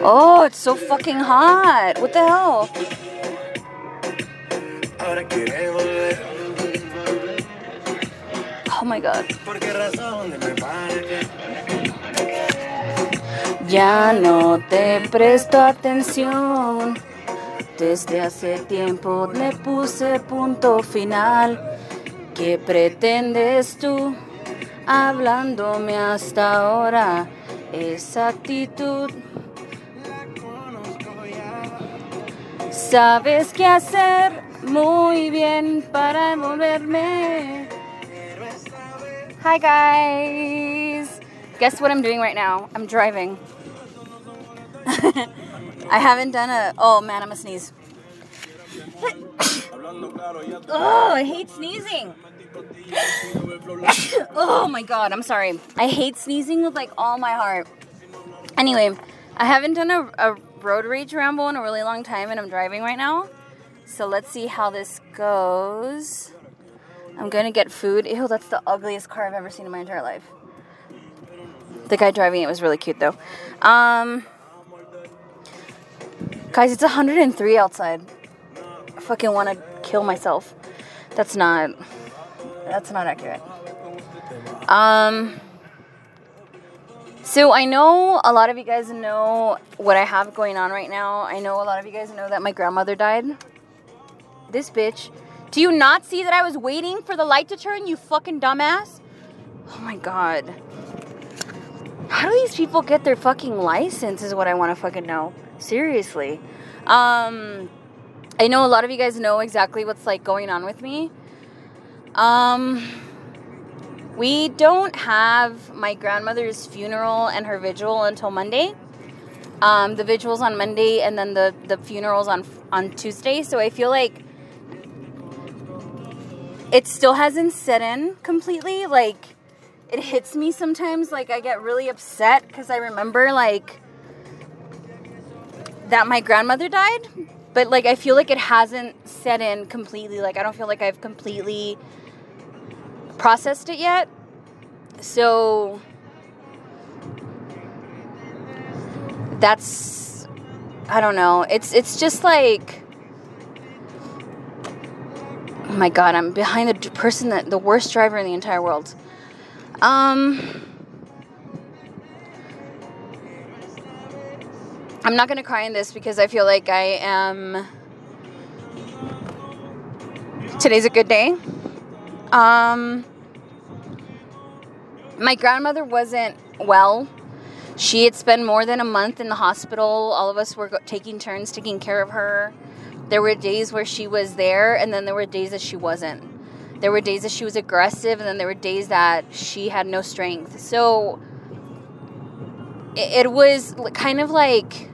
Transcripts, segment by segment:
Oh, it's so fucking hot. What the hell? Oh my god. Ya no te presto atención. Desde hace tiempo le puse punto final. ¿Qué pretendes tú hablándome hasta ahora? Esa actitud. Sabes qué hacer muy bien para envolverme. Hi guys. Guess what I'm doing right now? I'm driving. I haven't done oh man, I'm gonna sneeze. Oh, I hate sneezing. Oh my god, I'm sorry. I hate sneezing with like all my heart. Anyway, I haven't done a road rage ramble in a really long time and I'm driving right now. So let's see how this goes. I'm gonna get food. Ew, that's the ugliest car I've ever seen in my entire life. The guy driving it was really cute though. Guys, it's 103 outside. I fucking want to kill myself. That's not accurate. So I know a lot of you guys know what I have going on right now. I know a lot of you guys know that my grandmother died. This bitch. Do you not see that I was waiting for the light to turn, you fucking dumbass? Oh my god. How do these people get their fucking license is what I want to fucking know. Seriously. I know a lot of you guys know exactly what's like going on with me. We don't have my grandmother's funeral and her vigil until Monday. The vigil's on Monday and then the funeral's on Tuesday. So I feel like it still hasn't set in completely. Like, it hits me sometimes. Like, I get really upset because I remember, like, that my grandmother died. But, like, I feel like it hasn't set in completely. Like, I don't feel like I've completely processed it yet. So, that's, I don't know. It's just like, oh my god, I'm behind the worst driver in the entire world. I'm not going to cry in this because I feel like today's a good day. My grandmother wasn't well. She had spent more than a month in the hospital. All of us were taking turns taking care of her. There were days where she was there, and then there were days that she wasn't. There were days that she was aggressive, and then there were days that she had no strength. So it was kind of like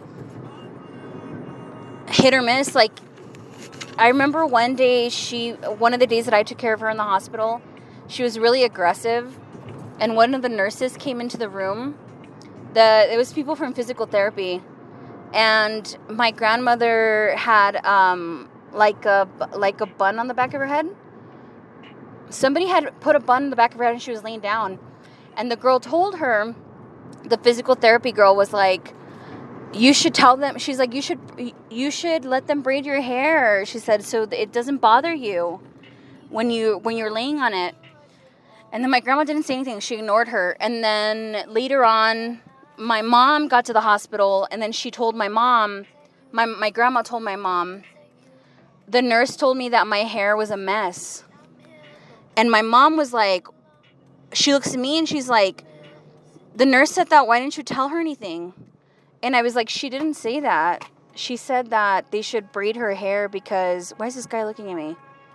hit or miss. Like, I remember one of the days that I took care of her in the hospital, she was really aggressive, and one of the nurses came into the room. It was people from physical therapy, and my grandmother had like a bun on the back of her head. Somebody had put a bun on the back of her head, and she was laying down, and the girl told her, the physical therapy girl was like, you should tell them, she's like, you should let them braid your hair, she said, so it doesn't bother you when you're laying on it. And then my grandma didn't say anything. She ignored her. And then later on, my mom got to the hospital, and then she told my mom, my grandma told my mom, the nurse told me that my hair was a mess. And my mom was like, she looks at me and she's like, the nurse said that, why didn't you tell her anything? And I was like, she didn't say that. She said that they should braid her hair because, why is this guy looking at me?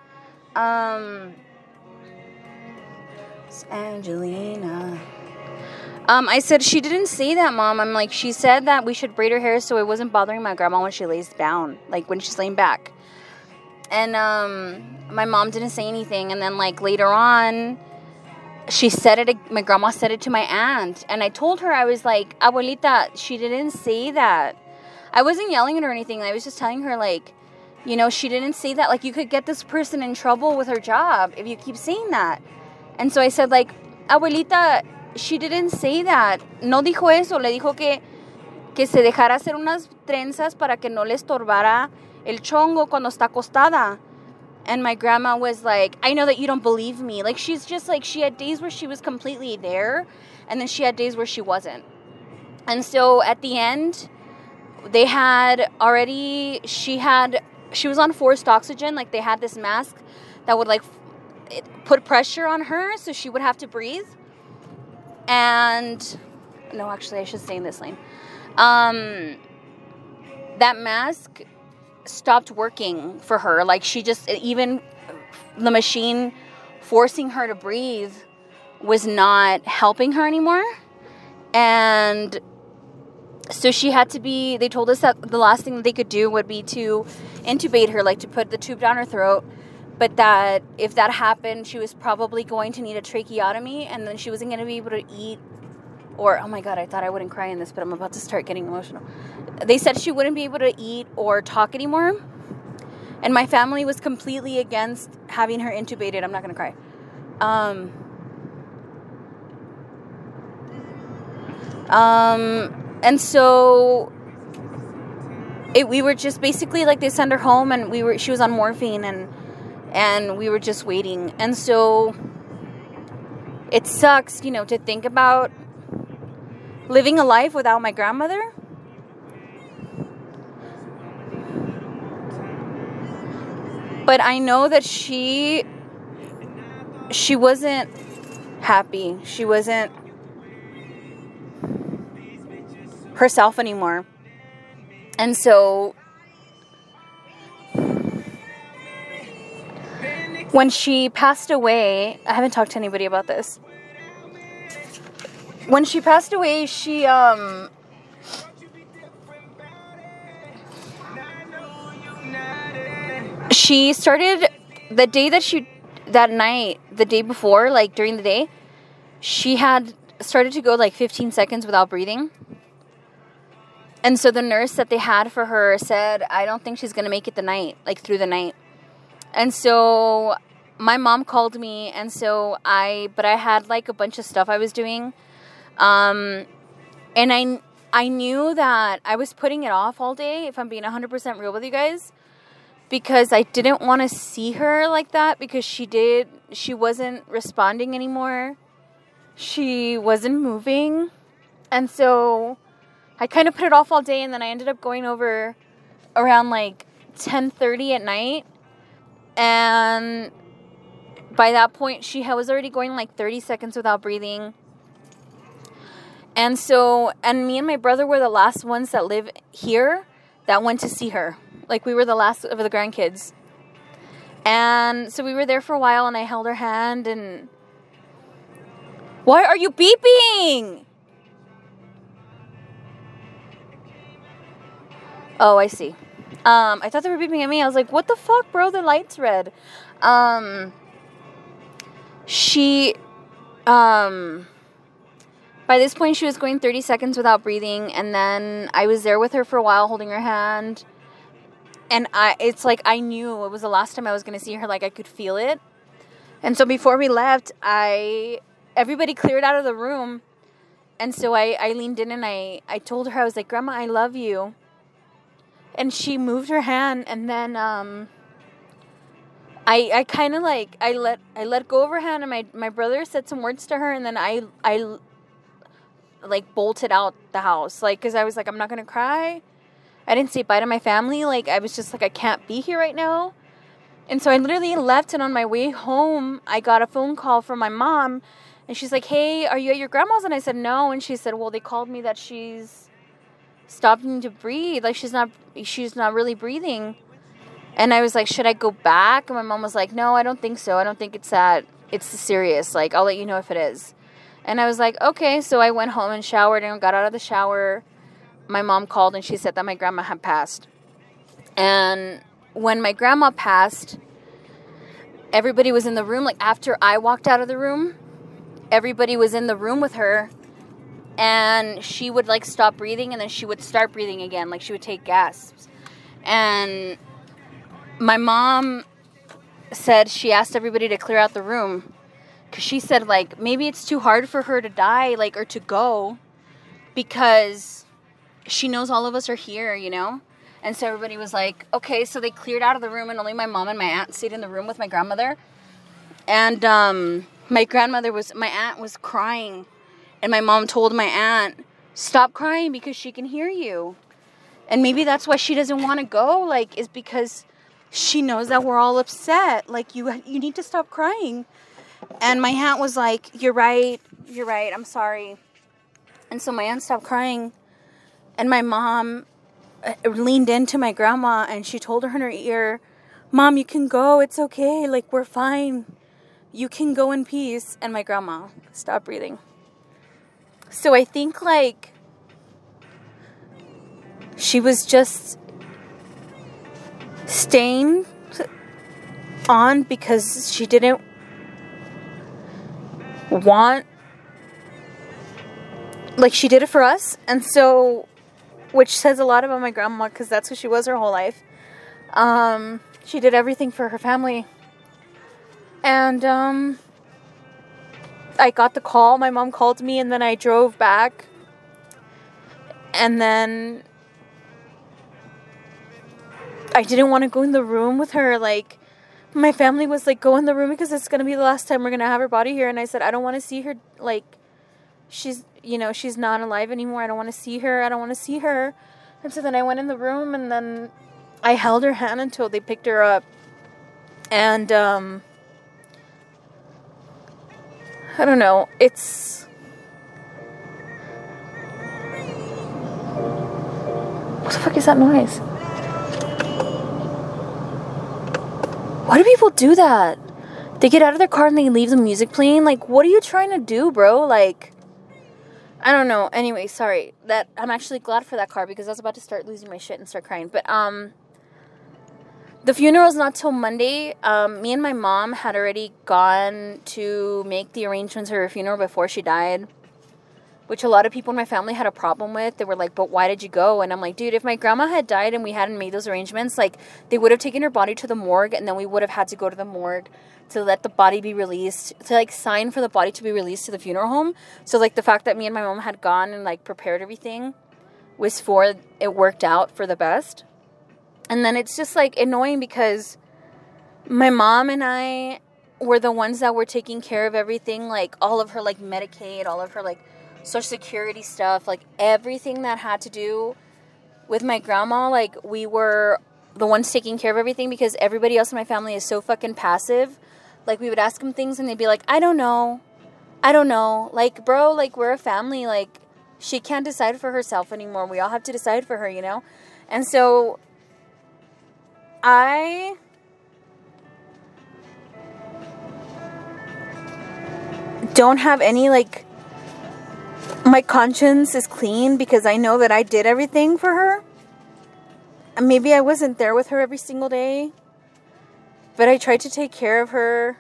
It's Angelina. I said, she didn't say that, Mom. I'm like, she said that we should braid her hair so it wasn't bothering my grandma when she lays down, like when she's laying back. And my mom didn't say anything. And then like later on, my grandma said it to my aunt. And I told her, I was like, Abuelita, she didn't say that. I wasn't yelling at her or anything. I was just telling her, like, you know, she didn't say that. Like, you could get this person in trouble with her job if you keep saying that. And so I said, like, Abuelita, she didn't say that. No dijo eso. Le dijo que que se dejara hacer unas trenzas para que no le estorbara el chongo cuando está acostada. And my grandma was like, I know that you don't believe me. Like, she's just like, she had days where she was completely there, and then she had days where she wasn't. And so at the end, they had already, she was on forced oxygen. Like, they had this mask that would, like, put pressure on her, so she would have to breathe. And, no, actually, I should stay in this lane. That mask stopped working for her. Like, she just, even the machine forcing her to breathe was not helping her anymore. And so she had to be, they told us that the last thing that they could do would be to intubate her, like to put the tube down her throat. But that if that happened, she was probably going to need a tracheotomy, and then she wasn't going to be able to eat. Or, oh my God, I thought I wouldn't cry in this, but I'm about to start getting emotional. They said she wouldn't be able to eat or talk anymore. And my family was completely against having her intubated. I'm not going to cry. And so we were just basically like, they sent her home, and she was on morphine, and we were just waiting. And so it sucks, you know, to think about living a life without my grandmother. But I know that she wasn't happy. She wasn't herself anymore. And so when she passed away, I haven't talked to anybody about this. When she passed away, she started the day that night, the day before, like during the day, she had started to go like 15 seconds without breathing. And so the nurse that they had for her said, I don't think she's going to make it through the night. And so my mom called me, and so I had like a bunch of stuff I was doing. And I knew that I was putting it off all day, if I'm being 100% real with you guys, because I didn't want to see her like that, because she wasn't responding anymore. She wasn't moving. And so I kind of put it off all day, and then I ended up going over around like 10:30 at night. And by that point, she was already going like 30 seconds without breathing. And so, and me and my brother were the last ones that live here that went to see her. Like, we were the last of the grandkids. And so we were there for a while, and I held her hand, and why are you beeping? Oh, I see. I thought they were beeping at me. I was like, what the fuck, bro? The light's red. By this point, she was going 30 seconds without breathing, and then I was there with her for a while, holding her hand, and it's like I knew it was the last time I was going to see her. Like, I could feel it. And so before we left, everybody cleared out of the room, and so I leaned in, and I told her, I was like, Grandma, I love you. And she moved her hand, and then I kind of like, I let go of her hand, and my brother said some words to her, and then I like bolted out the house, like, because I was like, I'm not gonna cry. I didn't say bye to my family. Like, I was just like, I can't be here right now. And so I literally left, and on my way home, I got a phone call from my mom, and she's like, hey, are you at your grandma's? And I said, no. And she said, well, they called me that she's stopping to breathe. Like, she's not really breathing. And I was like, should I go back? And my mom was like, no, I don't think so. I don't think it's serious. Like, I'll let you know if it is. And I was like, okay. So I went home and showered and got out of the shower. My mom called, and she said that my grandma had passed. And when my grandma passed, everybody was in the room. Like, after I walked out of the room, everybody was in the room with her. And she would, like, stop breathing, and then she would start breathing again. Like, she would take gasps. And my mom said she asked everybody to clear out the room. Because she said, like, maybe it's too hard for her to die, like, or to go. Because she knows all of us are here, you know? And so everybody was like, okay, so they cleared out of the room and only my mom and my aunt stayed in the room with my grandmother. And my aunt was crying. And my mom told my aunt, stop crying because she can hear you. And maybe that's why she doesn't want to go, like, is because she knows that we're all upset. Like, you need to stop crying. And my aunt was like, you're right, I'm sorry. And so my aunt stopped crying. And my mom leaned into my grandma and she told her in her ear, Mom, you can go, it's okay, like, we're fine. You can go in peace. And my grandma stopped breathing. So I think, like, she was just staying on because she didn't want, like, she did it for us. And so, which says a lot about my grandma, because that's who she was her whole life. She did everything for her family. And I got the call. My mom called me, and then I drove back. And then I didn't want to go in the room with her. Like, my family was like, go in the room because it's going to be the last time we're going to have her body here. And I said, I don't want to see her. Like, she's not alive anymore. I don't want to see her. And so then I went in the room, and then I held her hand until they picked her up. And, I don't know. It's... What the fuck is that noise? Why do people do that? They get out of their car and they leave the music playing. Like, what are you trying to do, bro? Like, I don't know. Anyway, sorry. That I'm actually glad for that car because I was about to start losing my shit and start crying. But, the funeral's not till Monday. Me and my mom had already gone to make the arrangements for her funeral before she died, which a lot of people in my family had a problem with. They were like, but why did you go? And I'm like, dude, if my grandma had died and we hadn't made those arrangements, like, they would have taken her body to the morgue, and then we would have had to go to the morgue to let the body be released, to, like, sign for the body to be released to the funeral home. So, like, the fact that me and my mom had gone and, like, prepared everything was for it worked out for the best. And then it's just, like, annoying because my mom and I were the ones that were taking care of everything, like, all of her, like, Medicaid, all of her, like, Social Security stuff, like, everything that had to do with my grandma. Like, we were the ones taking care of everything because everybody else in my family is so fucking passive. Like, we would ask them things and they'd be like, I don't know. Like, bro, like, we're a family. Like, she can't decide for herself anymore. We all have to decide for her, you know? And so I don't have any, like, my conscience is clean because I know that I did everything for her. And maybe I wasn't there with her every single day, but I tried to take care of her.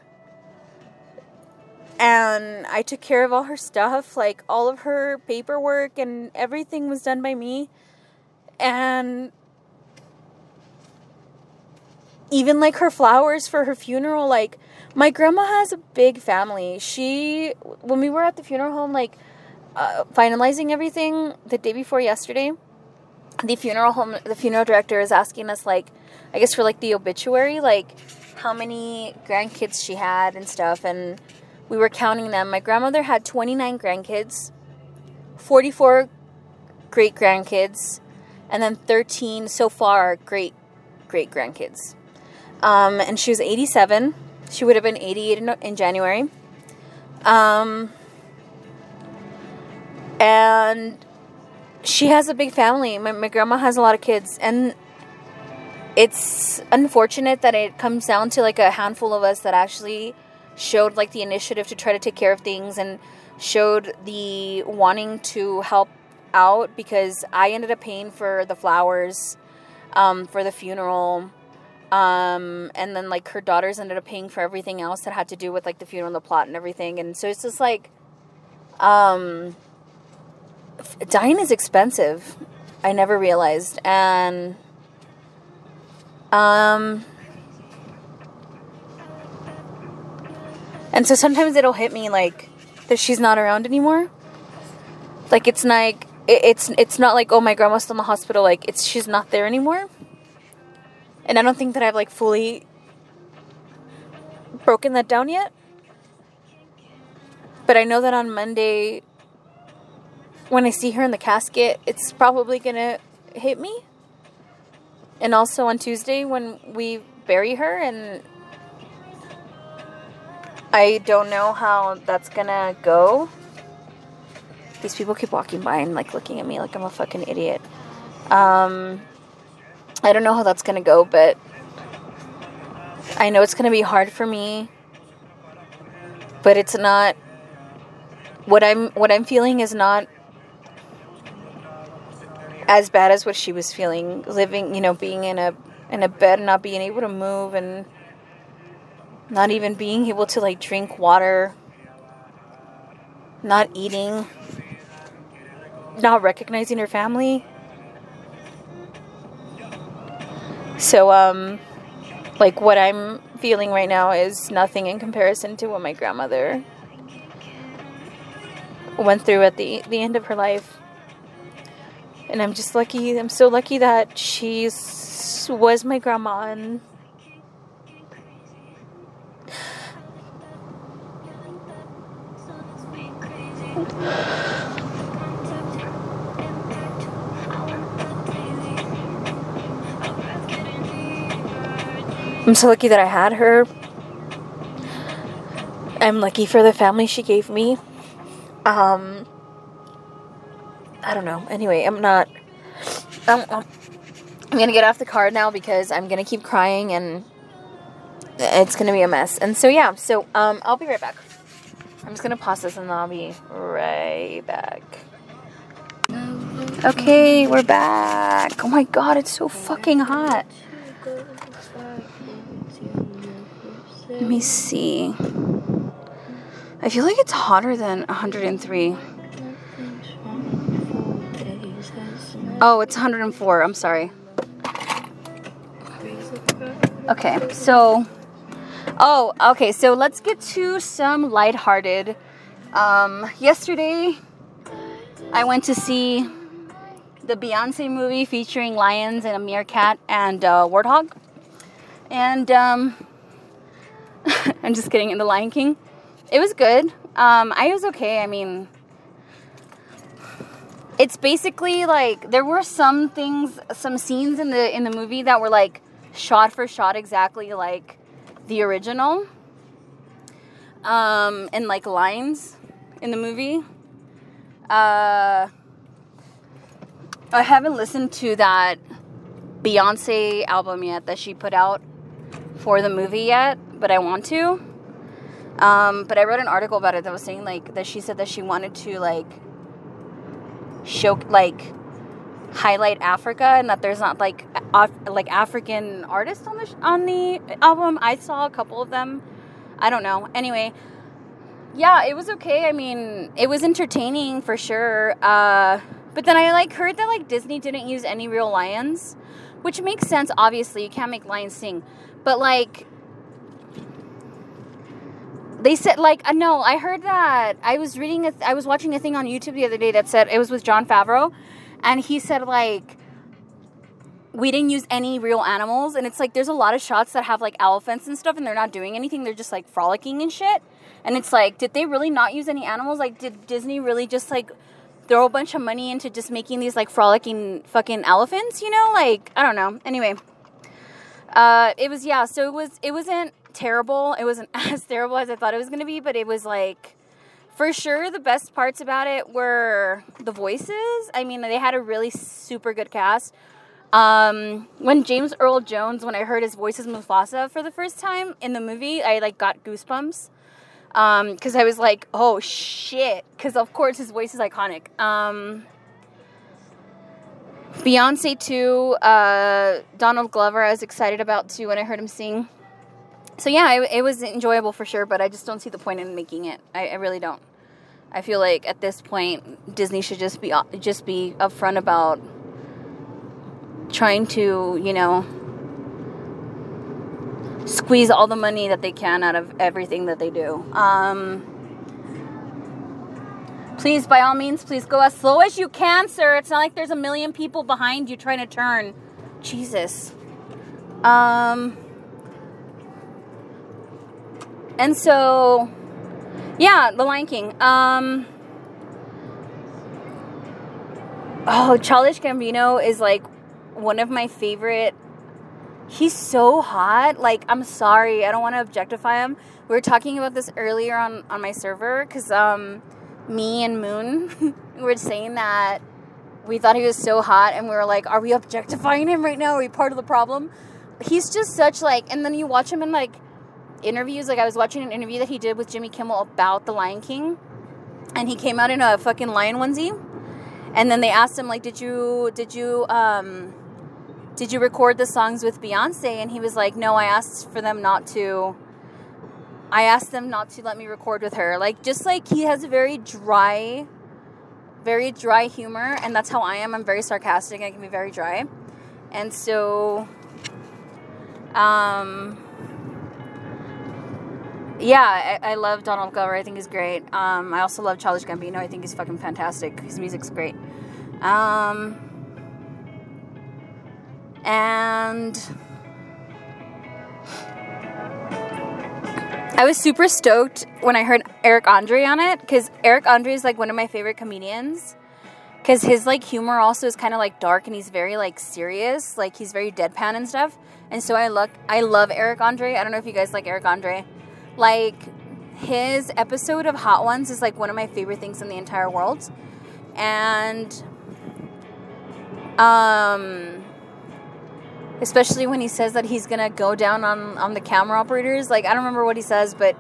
And I took care of all her stuff, like, all of her paperwork and everything was done by me. And even, like, her flowers for her funeral, like, my grandma has a big family. When we were at the funeral home, like, finalizing everything the day before yesterday, the funeral director is asking us, like, I guess for, like, the obituary, like, how many grandkids she had and stuff, and we were counting them. My grandmother had 29 grandkids, 44 great-grandkids, and then 13 so far great-grandkids. And she was 87. She would have been 88 in January. And she has a big family. My grandma has a lot of kids. And it's unfortunate that it comes down to, like, a handful of us that actually showed, like, the initiative to try to take care of things and showed the wanting to help out, because I ended up paying for the flowers for the funeral. And then, like, her daughters ended up paying for everything else that had to do with, like, the funeral and the plot and everything. And so it's just, like, dying is expensive. I never realized. And so sometimes it'll hit me, like, that she's not around anymore. Like, it's like, it's not like, oh, my grandma's still in the hospital. Like, she's not there anymore. And I don't think that I've, like, fully broken that down yet. But I know that on Monday, when I see her in the casket, it's probably gonna hit me. And also on Tuesday when we bury her, and I don't know how that's gonna go. These people keep walking by and, like, looking at me like I'm a fucking idiot. I don't know how that's gonna go, but I know it's gonna be hard for me. But it's not, what I'm feeling is not as bad as what she was feeling, living, you know, being in a bed, not being able to move, and not even being able to, like, drink water, not eating, not recognizing her family. So, like, what I'm feeling right now is nothing in comparison to what my grandmother went through at the end of her life. And I'm just lucky. I'm so lucky that she was my grandma. And I'm so lucky that I had her. I'm lucky for the family she gave me. I don't know. Anyway, I'm gonna get off the card now because I'm gonna keep crying and it's gonna be a mess. And so, yeah, I'll be right back. I'm just gonna pause this and then I'll be right back. Okay, we're back. Oh my god, it's so fucking hot. Let me see. I feel like it's hotter than 103. Oh, it's 104. I'm sorry. Okay, so let's get to some lighthearted. Yesterday, I went to see the Beyonce movie featuring lions and a meerkat and warthog. And I'm just kidding, in The Lion King. It was good. I was okay. I mean, it's basically like there were some scenes in the movie that were like shot for shot exactly like the original. And like lines in the movie. I haven't listened to that Beyonce album yet that she put out for the movie yet, but I want to. But I wrote an article about it that was saying like that she said that she wanted to like show like highlight Africa and that there's not like African artists on the album. I saw a couple of them. I don't know. Anyway, yeah, it was okay. I mean, it was entertaining for sure. But then I like heard that like Disney didn't use any real lions, which makes sense. Obviously, you can't make lions sing, but like they said like no, I heard that I was watching a thing on YouTube the other day that said it was with Jon Favreau, and he said like we didn't use any real animals, and it's like there's a lot of shots that have like elephants and stuff, and they're not doing anything. They're just like frolicking and shit. And it's like, did they really not use any animals? Like, did Disney really just like throw a bunch of money into just making these like frolicking fucking elephants? You know, like I don't know. Anyway, it wasn't terrible. It wasn't as terrible as I thought it was gonna be, but it was like for sure the best parts about it were the voices. I mean, they had a really super good cast. When James Earl Jones, when I heard his voice as Mufasa for the first time in the movie, I like got goosebumps. Because I was like, oh shit, because of course his voice is iconic. Beyonce too, Donald Glover I was excited about too when I heard him sing. So yeah, it was enjoyable for sure, but I just don't see the point in making it. I really don't. I feel like at this point Disney should just be upfront about trying to, you know, squeeze all the money that they can out of everything that they do. Please, by all means, please go as slow as you can, sir. It's not like there's a million people behind you trying to turn. Jesus. And so, yeah, The Lion King. Childish Gambino is like one of my favorite. He's so hot. Like, I'm sorry, I don't want to objectify him. We were talking about this earlier on my server because me and Moon were saying that we thought he was so hot, and we were like, are we objectifying him right now? Are we part of the problem? He's just such like, and then you watch him in like interviews. Like, I was watching an interview that he did with Jimmy Kimmel about The Lion King, and he came out in a fucking lion onesie, and then they asked him like, did you record the songs with Beyonce? And he was like, no, I asked them not to let me record with her. Like, just like he has a very dry humor, and that's how I am. I'm very sarcastic. I can be very dry. And so, yeah, I love Donald Glover. I think he's great. I also love Childish Gambino. I think he's fucking fantastic. His music's great. And I was super stoked when I heard Eric Andre on it, because Eric Andre is like one of my favorite comedians, because his like humor also is kind of like dark, and he's very like serious, like he's very deadpan and stuff. And so I love Eric Andre. I don't know if you guys like Eric Andre. Like, his episode of Hot Ones is like one of my favorite things in the entire world. And especially when he says that he's gonna go down on the camera operators. Like, I don't remember what he says, but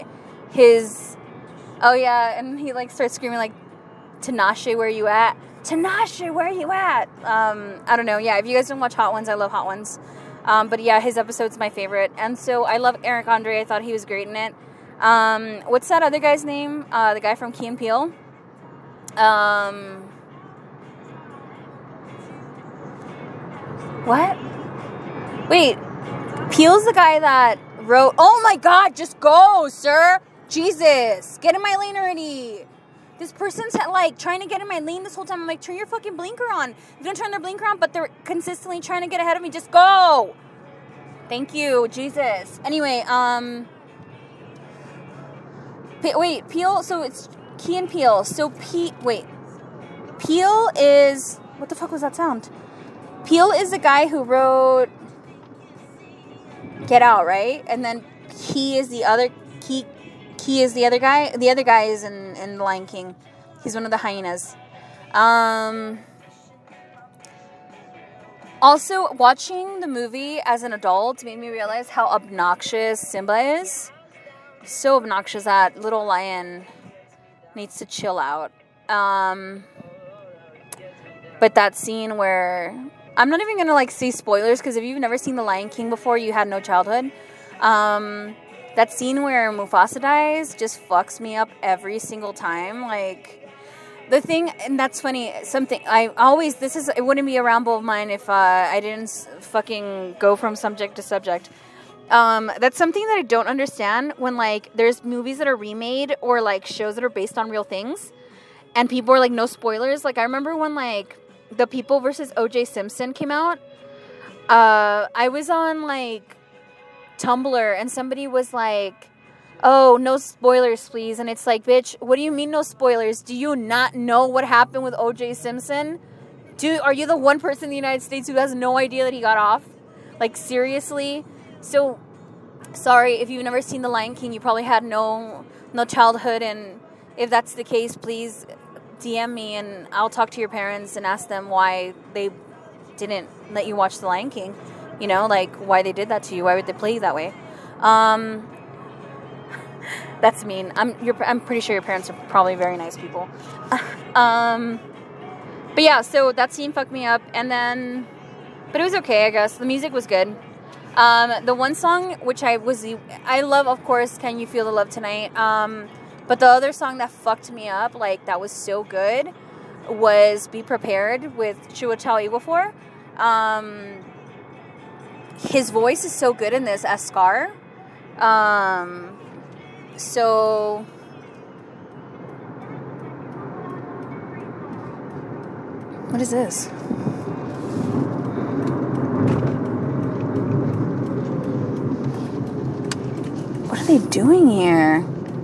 and he like starts screaming like, Tinashe, where you at? Tinashe, where you at? I don't know. Yeah, if you guys don't watch Hot Ones, I love Hot Ones. But yeah, his episode's my favorite. And so I love Eric Andre. I thought he was great in it. What's that other guy's name? The guy from Key and Peele. What? Wait, Peele's the guy that wrote... Oh my God, just go, sir. Jesus, get in my lane already. This person's like trying to get in my lane this whole time. I'm like, turn your fucking blinker on. You don't turn their blinker on, but they're consistently trying to get ahead of me. Just go. Thank you, Jesus. Anyway, Peele. So it's Key and Peele. So Peele is... What the fuck was that sound? Peele is the guy who wrote Get Out, right? And then Key is the other guy. The other guy is in The Lion King. He's one of the hyenas. Also, watching the movie as an adult made me realize how obnoxious Simba is. So obnoxious. That little lion needs to chill out. But that scene where... I'm not even going to like say spoilers, because if you've never seen The Lion King before, you had no childhood. That scene where Mufasa dies just fucks me up every single time. Like, the thing, and that's funny, it wouldn't be a ramble of mine if I didn't fucking go from subject to subject. That's something that I don't understand when, like, there's movies that are remade or, like, shows that are based on real things, and people are like, no spoilers. Like, I remember when, like, The People versus O.J. Simpson came out. I was on, like, Tumblr, and somebody was like, oh, no spoilers, please. And it's like, bitch, what do you mean no spoilers? Do you not know what happened with O.J. Simpson? Are you the one person in the United States who has no idea that he got off? Like, seriously? So, sorry, if you've never seen The Lion King, you probably had no childhood, and if that's the case, please DM me, and I'll talk to your parents and ask them why they didn't let you watch The Lion King. You know, like, why they did that to you. Why would they play you that way? That's mean. I'm pretty sure your parents are probably very nice people. But yeah, so that scene fucked me up, but it was okay, I guess. The music was good. The one song which I love, of course, Can You Feel the Love Tonight? But the other song that fucked me up, like, that was so good, was Be Prepared with Chiwetel Ejiofor. His voice is so good in this as Scar. So What is this? What are they doing here?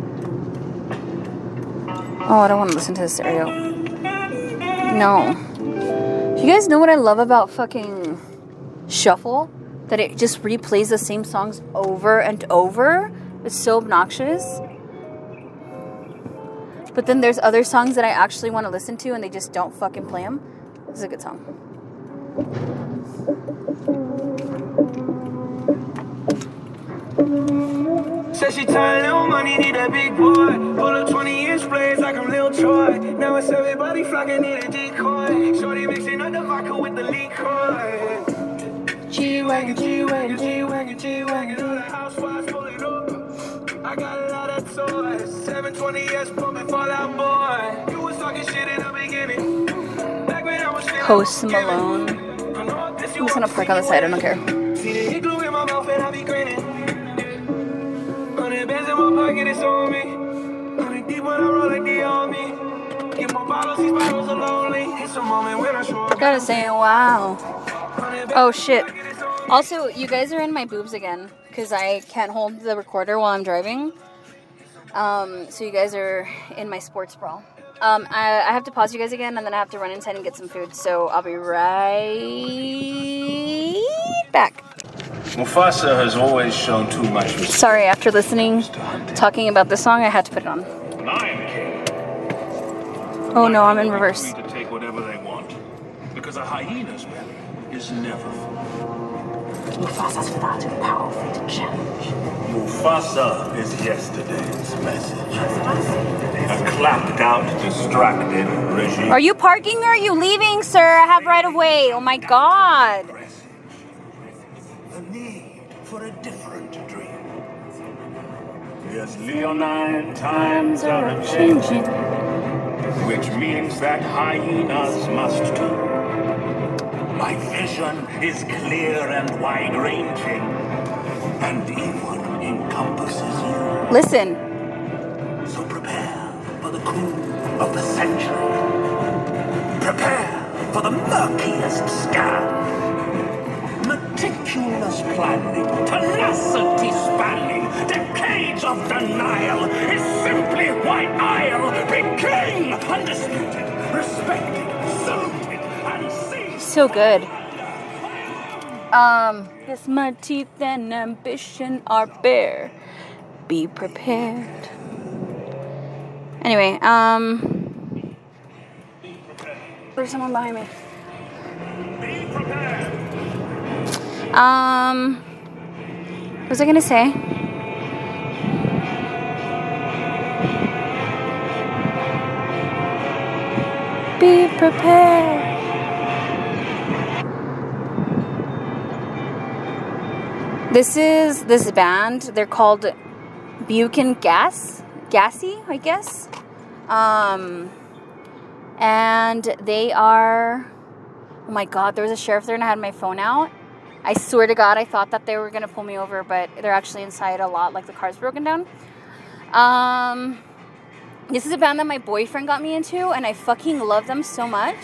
Oh, I don't want to listen to this stereo. No. You guys know what I love about fucking Shuffle? That it just replays the same songs over and over. It's so obnoxious. But then there's other songs that I actually want to listen to and they just don't fucking play them. This is a good song. Said she tired, little money, need a big boy. Pull up 20-inch blades like I'm Lil Troy. Now it's everybody flocking, need a decoy. Shorty mixing up the vodka with the liquor. G-Wagon, G-Wagon, G-Wagon, G-Wagon. All the housewives pulling up. I got a lot of toys. 720S pumping Fallout Boy. You was talking shit in the beginning. Back when I was Post Malone. I'm just gonna park on the side, I don't care. See the glue in my mouth and I be grinning. 100 bands in my pocket, it's on me. 100 deep when I roll like the army. Get more bottles, these bottles are lonely. It's a moment when I show up. Gotta say, wow. Oh shit. Also, you guys are in my boobs again. Because I can't hold the recorder while I'm driving. So you guys are in my sports bra. I have to pause you guys again, and then I have to run inside and get some food. So I'll be right back. Mufasa has always shown too much respect. Sorry, after listening, talking about this song, I had to put it on. Lion King. Oh no, I'm in reverse. Free to take whatever they want, because a hyena's belly is never full. Mufasa's far too powerful to challenge. Mufasa is yesterday's message. A clapped out, distracted regime. Are you parking or are you leaving, sir? I have right of way. Oh my god. The need for a different dream. Yes, Leonine times are a-changing, which means that hyenas must too. My vision is clear and wide-ranging, and even encompasses you. Listen. So prepare for the coup of the century. Prepare for the murkiest scam. Meticulous planning, tenacity spanning, decades of denial is simply why I'll be king. Undisputed, respected, saluted, and seen. So good. Yes, my teeth and ambition are bare. Be prepared. Anyway, there's someone behind me. Be prepared. What was I gonna say? Be prepared. This is this band. They're called Buchan Gassy, I guess. And they are. Oh my god! There was a sheriff there, and I had my phone out. I swear to God, I thought that they were gonna pull me over, but they're actually inside a lot. Like the car's broken down. This is a band that my boyfriend got me into, and I fucking love them so much.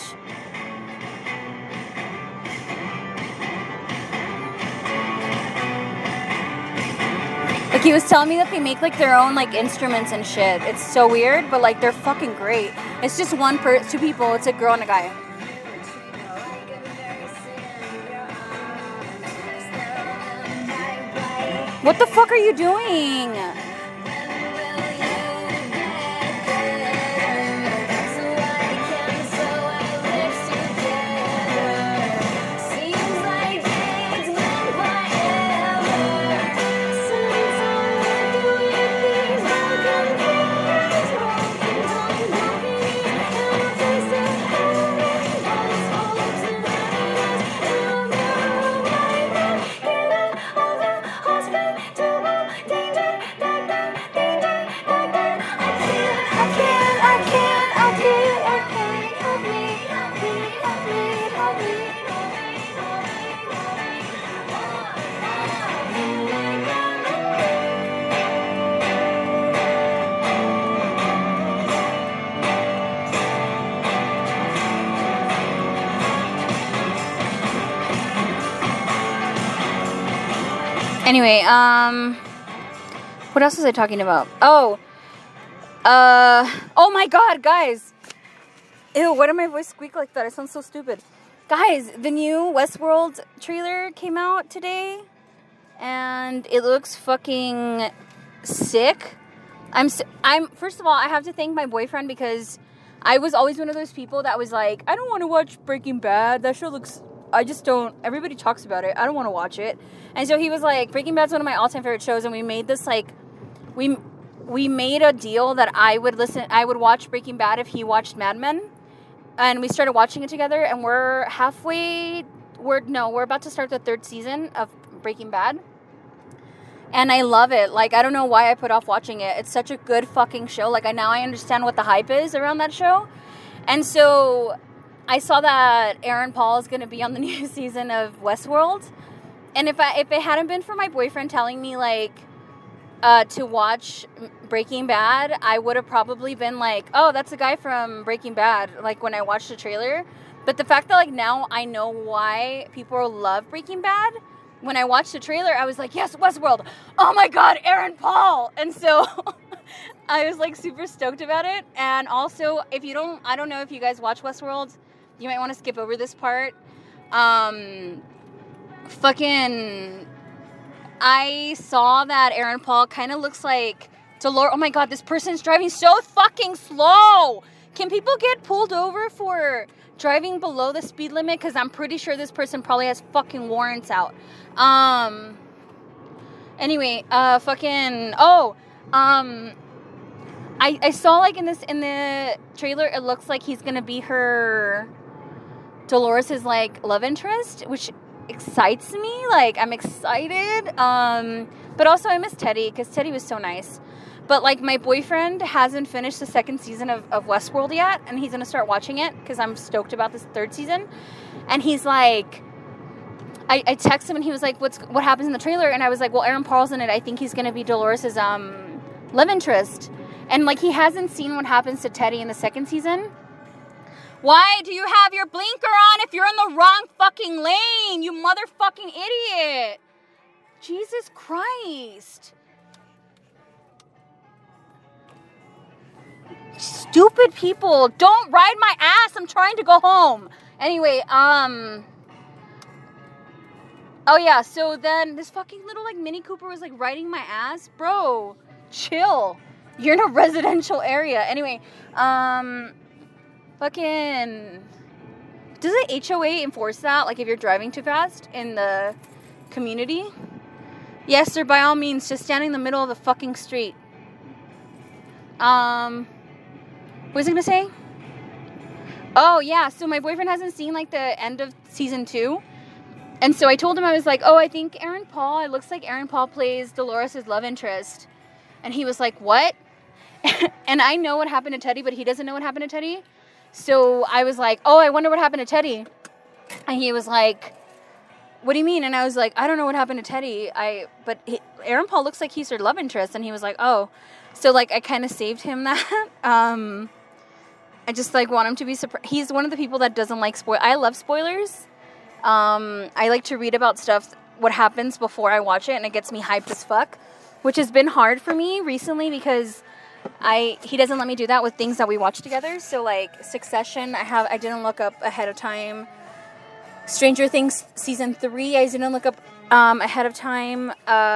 Like, he was telling me that they make, like, their own, like, instruments and shit. It's so weird, but, like, they're fucking great. It's just two people. It's a girl and a guy. What the fuck are you doing? Anyway, what else was I talking about? Oh my god, guys. Ew, why did my voice squeak like that? I sound so stupid. Guys, the new Westworld trailer came out today, and it looks fucking sick. I'm first of all, I have to thank my boyfriend because I was always one of those people that was like, I don't want to watch Breaking Bad. That show looks, I just don't, everybody talks about it. I don't want to watch it. And so he was like, Breaking Bad's one of my all-time favorite shows, and we made this like, we made a deal that I would watch Breaking Bad if he watched Mad Men. And we started watching it together, and we're about to start the 3rd season of Breaking Bad. And I love it. Like, I don't know why I put off watching it. It's such a good fucking show. Like, now I understand what the hype is around that show. And so I saw that Aaron Paul is going to be on the new season of Westworld. And if it hadn't been for my boyfriend telling me, like, to watch Breaking Bad, I would have probably been like, oh, that's the guy from Breaking Bad, like when I watched the trailer. But the fact that like now I know why people love Breaking Bad, when I watched the trailer, I was like, yes, Westworld. Oh my god, Aaron Paul. And so I was like super stoked about it. And also, I don't know if you guys watch Westworld, you might want to skip over this part. I saw that Aaron Paul kind of looks like Dolores. Oh my god, this person's driving so fucking slow. Can people get pulled over for driving below the speed limit? Because I'm pretty sure this person probably has fucking warrants out. Anyway, I saw like in the trailer, it looks like he's gonna be her Dolores' like love interest, which excites me. Like, I'm excited. But also I miss Teddy because Teddy was so nice. But like, my boyfriend hasn't finished the 2nd season of Westworld yet, and he's gonna start watching it because I'm stoked about this 3rd season. And he's like, I texted him and he was like, what happens in the trailer? And I was like, well, Aaron Paul's in it. I think he's gonna be Dolores' love interest. And like, he hasn't seen what happens to Teddy in the 2nd season. Why do you have your blinker on if you're in the wrong fucking lane, you motherfucking idiot? Jesus Christ. Stupid people. Don't ride my ass. I'm trying to go home. Anyway, oh yeah, so then this fucking little like Mini Cooper was like riding my ass. Bro, chill. You're in a residential area. Anyway, fucking, does the HOA enforce that? Like, if you're driving too fast in the community? Yes, sir, by all means, just standing in the middle of the fucking street. What was I gonna say? Oh, yeah, so my boyfriend hasn't seen, like, the end of season 2. And so I told him, I was like, oh, I think it looks like Aaron Paul plays Dolores' love interest. And he was like, what? And I know what happened to Teddy, but he doesn't know what happened to Teddy. So I was like, oh, I wonder what happened to Teddy. And he was like, what do you mean? And I was like, I don't know what happened to Teddy. Aaron Paul looks like he's her love interest. And he was like, oh. So, like, I kind of saved him that. I just, like, want him to be surprised. He's one of the people that doesn't like spoilers. I love spoilers. I like to read about stuff, what happens before I watch it, and it gets me hyped as fuck, which has been hard for me recently because he doesn't let me do that with things that we watch together. So, like, Succession, I didn't look up ahead of time. Stranger Things season 3, I didn't look up ahead of time.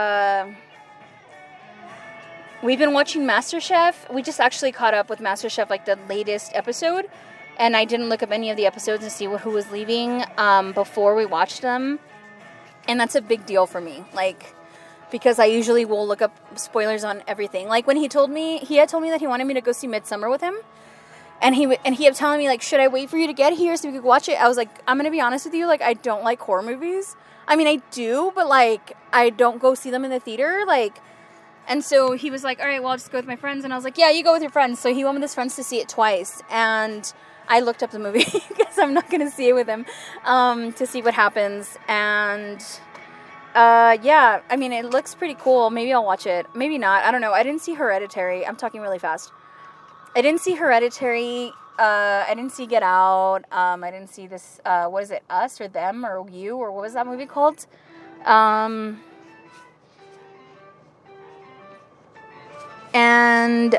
We've been watching MasterChef. We just actually caught up with MasterChef, like, the latest episode. And I didn't look up any of the episodes to see who was leaving before we watched them. And that's a big deal for me. Like, because I usually will look up spoilers on everything. Like, when he had told me that he wanted me to go see Midsommar with him. And he kept telling me, like, should I wait for you to get here so we could watch it? I was like, I'm going to be honest with you. Like, I don't like horror movies. I mean, I do, but, like, I don't go see them in the theater. Like, and so he was like, all right, well, I'll just go with my friends. And I was like, yeah, you go with your friends. So he went with his friends to see it twice. And I looked up the movie because I'm not going to see it with him to see what happens. And, yeah, I mean, it looks pretty cool. Maybe I'll watch it. Maybe not. I don't know. I didn't see Hereditary. I'm talking really fast. I didn't see Hereditary. I didn't see Get Out. I didn't see this, what is it, Us or Them or You, or what was that movie called? And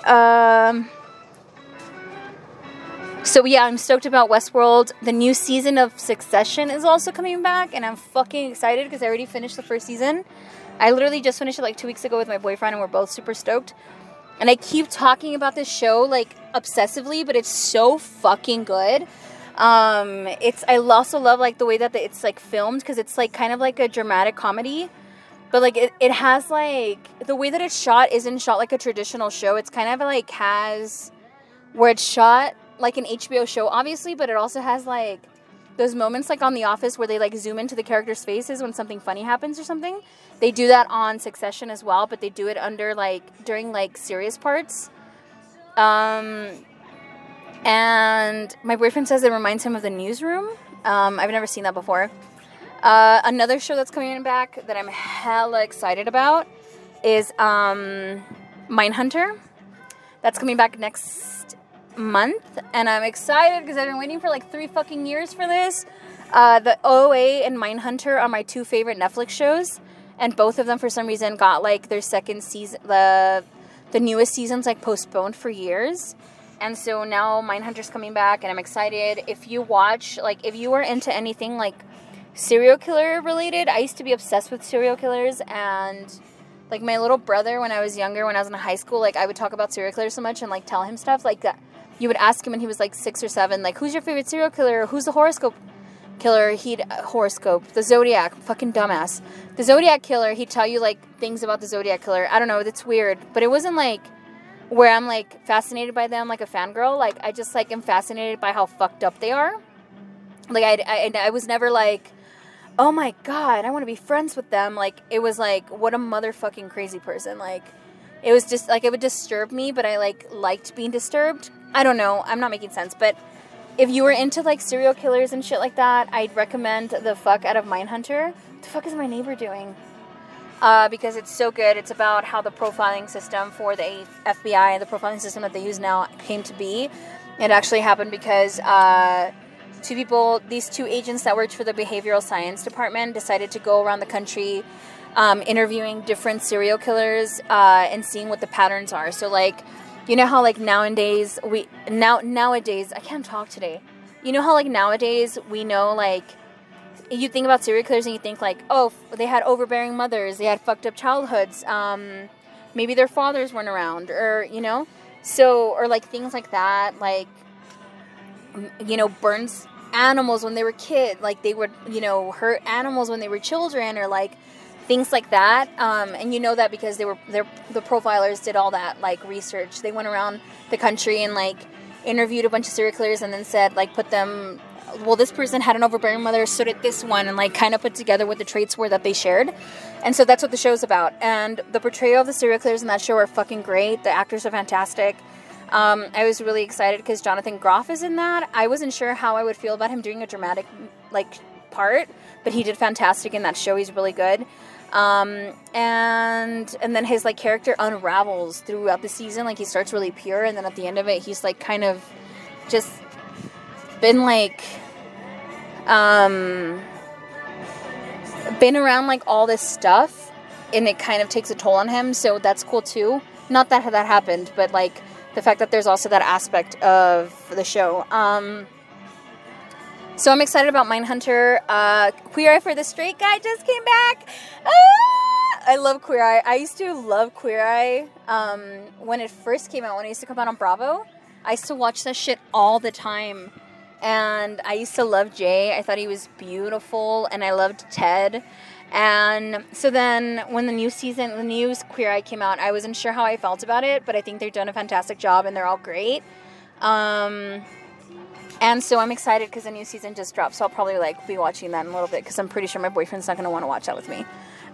so yeah, I'm stoked about Westworld. The new season of Succession is also coming back, and I'm fucking excited because I already finished the first season. I literally just finished it like 2 weeks ago with my boyfriend, and we're both super stoked. And I keep talking about this show like obsessively, but it's so fucking good. I also love like the way that it's like filmed, because it's like kind of like a dramatic comedy, but like it has like the way that it's shot isn't shot like a traditional show. It's kind of like has where it's shot like an HBO show, obviously, but it also has like those moments like on The Office where they like zoom into the characters' faces when something funny happens or something. They do that on Succession as well, but they do it under like during like serious parts. And my boyfriend says it reminds him of The Newsroom. I've never seen that before. Another show that's coming back that I'm hella excited about is Mindhunter. That's coming back next month, and I'm excited because I've been waiting for like 3 fucking years for this. The OA and Mindhunter are my 2 favorite Netflix shows, and both of them for some reason got like their second season, the newest seasons like postponed for years. And so now Mindhunter's coming back, and I'm excited. If you watch, like, if you are into anything, like, serial killer related, I used to be obsessed with serial killers, and, like, my little brother, when I was younger, when I was in high school, like, I would talk about serial killers so much and, like, tell him stuff, like, that. You would ask him when he was, like, 6 or 7, like, who's your favorite serial killer? Who's the horoscope killer? The Zodiac, fucking dumbass. The Zodiac killer, he'd tell you, like, things about the Zodiac killer. I don't know, it's weird, but it wasn't, like, where I'm, like, fascinated by them like a fangirl. Like, I just, like, am fascinated by how fucked up they are. Like, I was never, like, oh, my God, I want to be friends with them. Like, it was, like, what a motherfucking crazy person. Like, it was just, like, it would disturb me, but I, like, liked being disturbed. I don't know. I'm not making sense. But if you were into, like, serial killers and shit like that, I'd recommend the fuck out of Mindhunter. What the fuck is my neighbor doing? Because it's so good. It's about how the profiling system for the FBI, the profiling system that they use now, came to be. It actually happened because these 2 agents that worked for the behavioral science department decided to go around the country interviewing different serial killers and seeing what the patterns are. So, like, you know how, like, nowadays, I can't talk today. You know how, like, nowadays we know, like, you think about serial killers and you think, like, oh, they had overbearing mothers, they had fucked up childhoods, maybe their fathers weren't around, or, you know, so, or, like, things like that, like, you know, burns animals when they were kids, like, they would, you know, hurt animals when they were children, or, like, things like that, and you know that because the profilers did all that, like, research. They went around the country and, like, interviewed a bunch of serial killers and then said, like, put them... well, this person had an overbearing mother, so did this one, and, like, kind of put together what the traits were that they shared. And so that's what the show's about. And the portrayal of the serial killers in that show are fucking great. The actors are fantastic. I was really excited because Jonathan Groff is in that. I wasn't sure how I would feel about him doing a dramatic, like, part, but he did fantastic in that show. He's really good. And then his, like, character unravels throughout the season. Like, he starts really pure, and then at the end of it, he's, like, kind of just been, like... been around, like, all this stuff, and it kind of takes a toll on him, so that's cool too. Not that that happened, but, like, the fact that there's also that aspect of the show. So I'm excited about Mindhunter. Queer Eye for the Straight Guy just came back. I love Queer Eye. I used to love Queer Eye when it first came out, when it used to come out on Bravo. I used to watch that shit all the time. And I used to love Jay. I thought he was beautiful. And I loved Ted. And so then when the new Queer Eye came out, I wasn't sure how I felt about it. But I think they've done a fantastic job and they're all great. And so I'm excited because the new season just dropped. So I'll probably, like, be watching that in a little bit because I'm pretty sure my boyfriend's not going to want to watch that with me.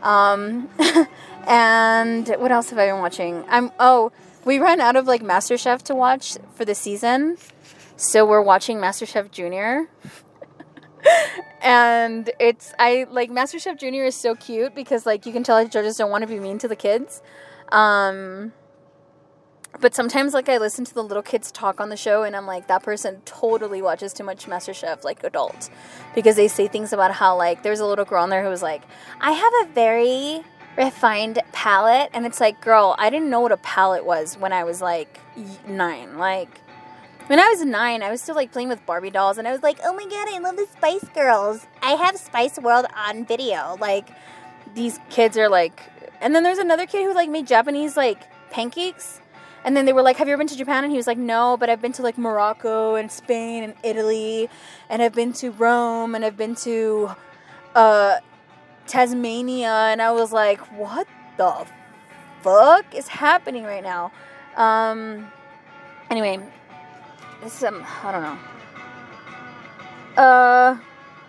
And what else have I been watching? We ran out of, like, MasterChef to watch for the season. So we're watching MasterChef Junior. And MasterChef Junior is so cute because, like, you can tell the judges don't want to be mean to the kids. But sometimes, like, I listen to the little kids talk on the show and I'm like, that person totally watches too much MasterChef, like, adult. Because they say things about how, like, there's a little girl on there who was like, I have a very refined palette, and it's like, girl, I didn't know what a palette was when I was like 9. Like, when I was 9, I was still like playing with Barbie dolls, and I was like, oh my god, I love the Spice Girls. I have Spice World on video. Like, these kids are like, and then there's another kid who like made Japanese like pancakes, and then they were like, have you ever been to Japan? And he was like, no, but I've been to like Morocco and Spain and Italy, and I've been to Rome, and I've been to Tasmania. And I was like, what the fuck is happening right now? Anyway, this is I don't know.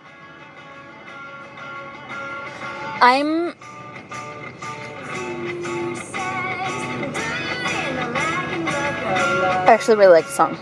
I actually really like the song.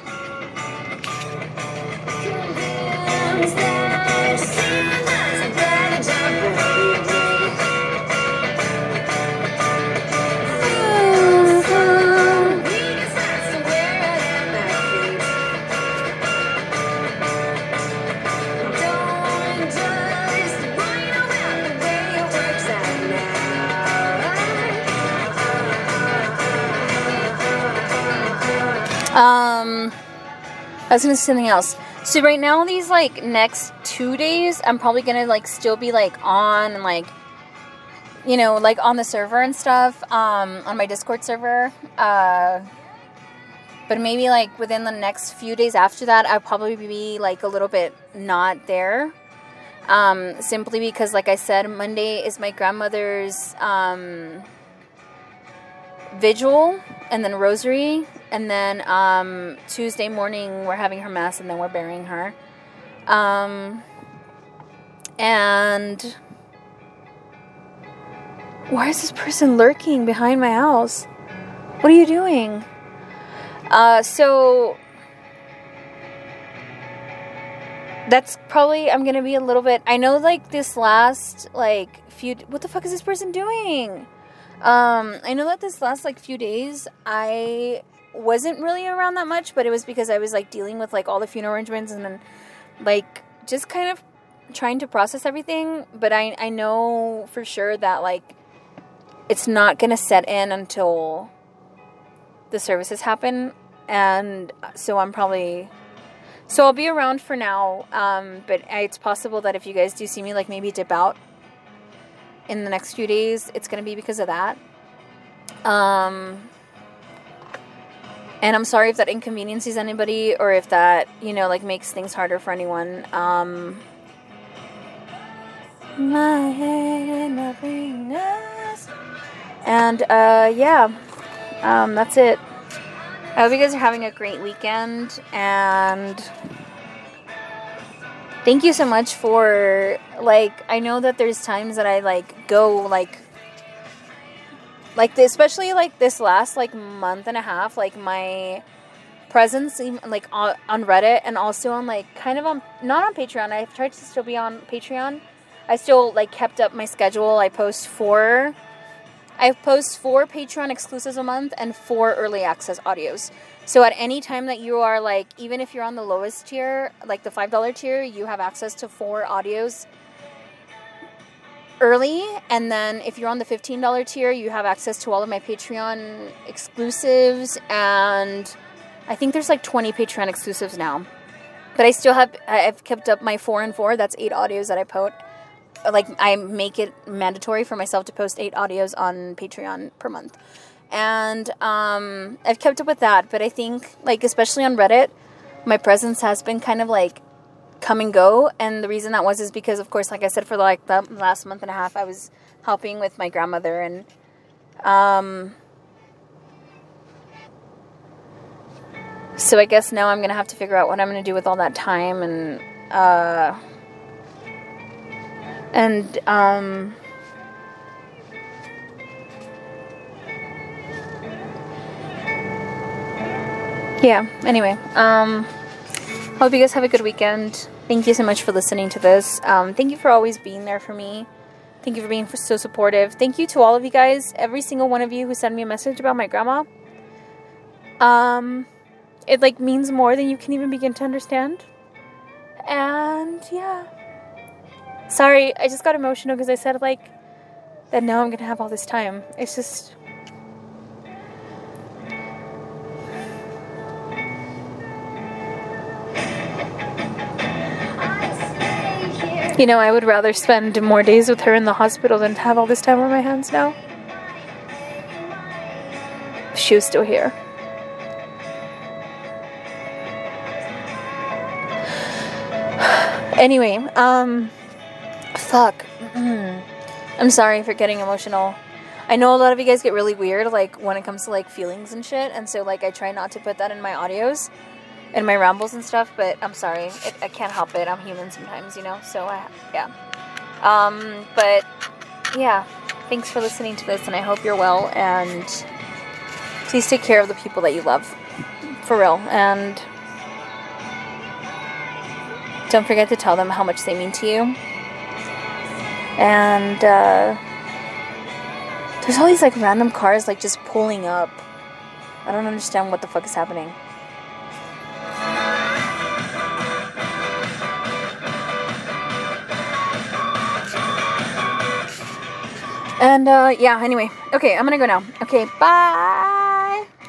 I was gonna say something else. So right now, these like next 2 days, I'm probably gonna like still be like on and like, you know, like on the server and stuff, on my Discord server. But maybe like within the next few days after that, I'll probably be like a little bit not there. Simply because, like I said, Monday is my grandmother's vigil, and then rosary, and then Tuesday morning we're having her mass, and then we're burying her. And why is this person lurking behind my house? What are you doing? So that's probably, I'm gonna be a little bit, I know like this last like few, what the fuck is this person doing? I know that this last like few days I wasn't really around that much, but it was because I was like dealing with like all the funeral arrangements, and then like just kind of trying to process everything. But I know for sure that like it's not gonna set in until the services happen, and so I'll be around for now, but it's possible that if you guys do see me like maybe dip out in the next few days, it's gonna be because of that. And I'm sorry if that inconveniences anybody, or if that, you know, like makes things harder for anyone. My head, nothing else. And yeah, that's it. I hope you guys are having a great weekend, and thank you so much for, like, I know that there's times that I, like, go, like this, especially, like, this last, like, month and a half, like, my presence, like, on Reddit, and also on, like, kind of on, not on Patreon, I've tried to still be on Patreon. I still, like, kept up my schedule. I post 4 Patreon exclusives a month and 4 early access audios. So at any time that you are, like, even if you're on the lowest tier, like the $5 tier, you have access to 4 audios early. And then if you're on the $15 tier, you have access to all of my Patreon exclusives. And I think there's like 20 Patreon exclusives now. But I've kept up my 4 and 4. That's 8 audios that I post. Like, I make it mandatory for myself to post 8 audios on Patreon per month. And I've kept up with that. But I think, like, especially on Reddit, my presence has been kind of, like, come and go. And the reason that is because, of course, like I said, for, like, the last month and a half, I was helping with my grandmother. And so I guess now I'm going to have to figure out what I'm going to do with all that time. And yeah, anyway, hope you guys have a good weekend. Thank you so much for listening to this. Thank you for always being there for me. Thank you for being so supportive. Thank you to all of you guys, every single one of you who sent me a message about my grandma. It, like, means more than you can even begin to understand. And, yeah. Sorry, I just got emotional because I said, like, that now I'm gonna have all this time. It's just... You know, I would rather spend more days with her in the hospital than to have all this time on my hands now. If she was still here. Anyway, fuck. I'm sorry for getting emotional. I know a lot of you guys get really weird, like, when it comes to, like, feelings and shit, and so, like, I try not to put that in my audios and my rambles and stuff, but I'm sorry. I can't help it. I'm human sometimes, you know, so, yeah. But, yeah, thanks for listening to this, and I hope you're well, and please take care of the people that you love, for real, and don't forget to tell them how much they mean to you. And there's all these like random cars like just pulling up. I don't understand what the fuck is happening. And yeah, anyway. Okay, I'm gonna go now. Okay, bye.